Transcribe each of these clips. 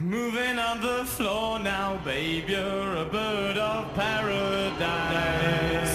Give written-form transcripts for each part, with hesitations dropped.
Moving on the floor now, babe, you're a bird of paradise.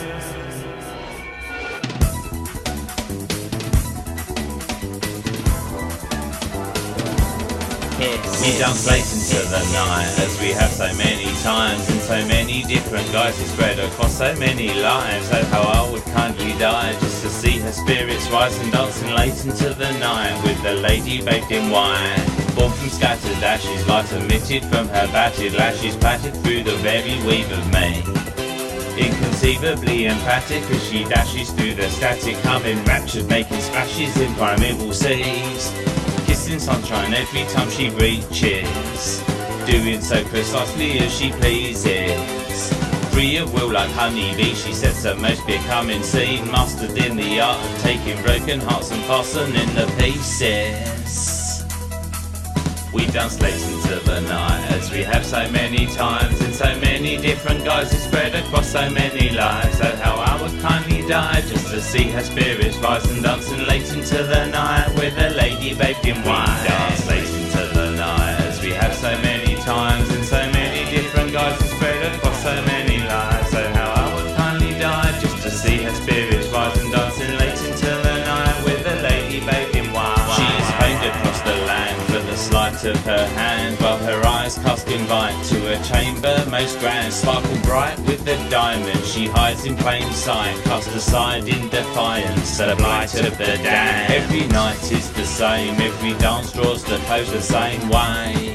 We dance late into the night, as we have so many times, and so many different guys who spread across so many lives. Oh, how I would kindly die just to see her spirits rise and dancing late into the night with the lady bathed in wine. Born from scattered ashes, light emitted from her battered lashes, patted through the very weave of me. Inconceivably emphatic as she dashes through the static, humming raptured, making splashes in primeval seas. Kissing sunshine every time she reaches, doing so precisely as she pleases. Free of will like honeybee, she sets the most becoming scene, mastered in the art of taking broken hearts and fastening the pieces. We dance late into the night, as we have so many times, and so many different guys who spread across so many lives. Oh, how I would kindly die just to see her spirits rise and dancing late into the night with a lady bathed in wine. We dance late into the night, as we have so many times, and so many different guys who spread across so many lives. Oh, how I would kindly die just to see her spirits rise and dancing late into the night with a lady bathed in wine. She is famed across the land for the sleight of her hand, while her eyes cast invite to a chamber most grand, sparkle bright with the diamond. She hides in plain sight, cast aside in defiance, the blight of the damned. Every night is the same, every dance draws the close the same way.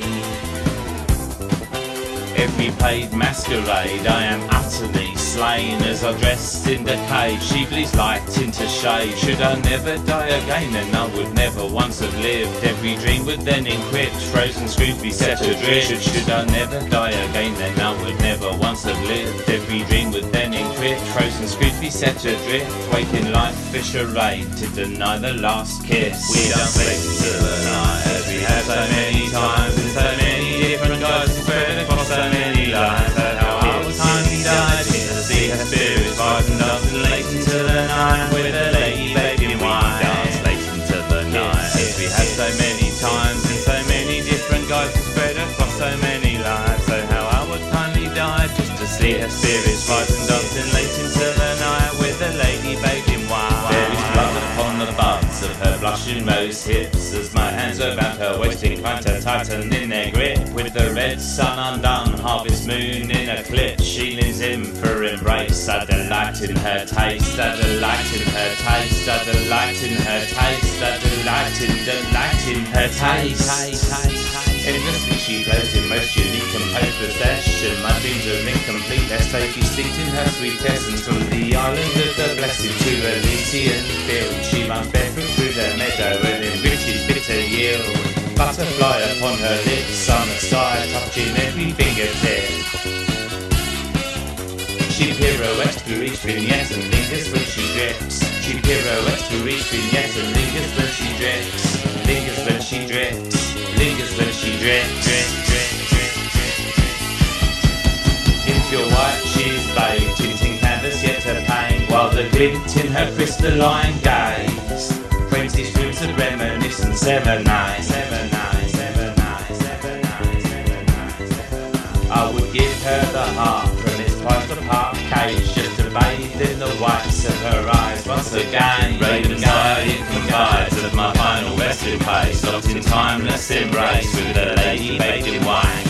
Every paid masquerade I am utterly slain, as I dress in decay, she bleeds light into shade. Should I never die again, then I would never once have lived. Every dream would then encrypt, frozen screws be set adrift. Should I never die again, then I would never once have lived. Every dream would then encrypt, frozen screws be set adrift. Waking life for charade to deny the last kiss. We dance late into the night, as we have so many times, and so many different guys who spread across so many lives. Oh, how I would kindly die just to see her spirits rise and dancing late into the night with a lady bathed in wine. Dance late into the night, as we have so many times, and so many different guys who spread across so many lives. Oh, how I would kindly die just to see her spirits rise and dancing late into the night with a lady bathed in wine. There is blood upon the buds of her blushing rose hips, as my hands around her waist incline to tighten in their grip. With the red sun undone, harvest moon in eclipse, she leans in for embrace. I delight in her taste, I delight in her taste, I delight in her taste, I delight in her taste. Endlessly she flows in most unique composed possession. My dreams are incomplete, let's take you steeped in her sweet essence. From the island of the blessed to Elysian field, she runs barefoot through the meadow and enriches bitter yield. Butterfly upon her lips, summer sky touching every fingertip. She pirouettes through each vignette and lingers when she drifts. She pirouettes through each vignette and lingers when she drifts. Lingers when she drifts. Lingers when she drifts. In pure white she is bathed, tinting canvas yet her pain, while the glint in her crystalline gaze frenzies dreams of reminiscence serenade. I would give her the heart from its priced apart cage, just to bathe in the whites of her eyes once again. Raven's eye it confides of my final resting place, locked in timeless embrace with the lady bathed in white.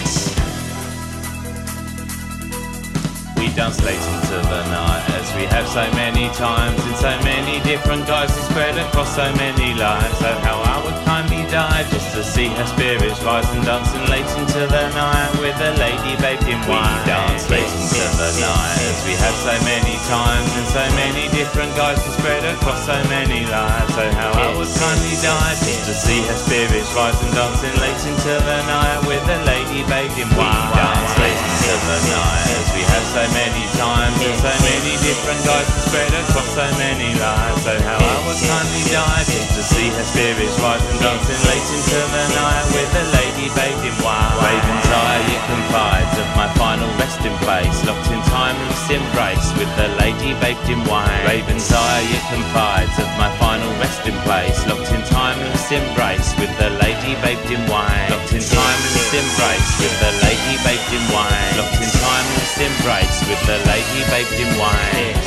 We dance late into the night, as we have so many times, and so many different guys who spread across so many lives. Oh, how I would kindly die just to see her spirits rise and dancing late into the night with a lady bathed in wine. We dance late into the night, as we have so many times, and so many different guys who spread across so many lives. Oh, how I would kindly die just to see her spirits rise and dancing late into the night with a lady bathed in wine. We dance late into the night, as we have so many times, and so many different guys who spread across so many lives. So how I would kindly die just to see her spirits rise and dancing late into the night with a lady bathed in wine. Raven's eye it confides of my final resting place, locked in timeless embrace with the lady bathed in wine. Raven's eye it confides of my final resting place, locked in timeless embrace with the lady bathed in wine. Locked in timeless embrace with the lady baked in wine. Locked in timeless embrace with the lady baked in wine.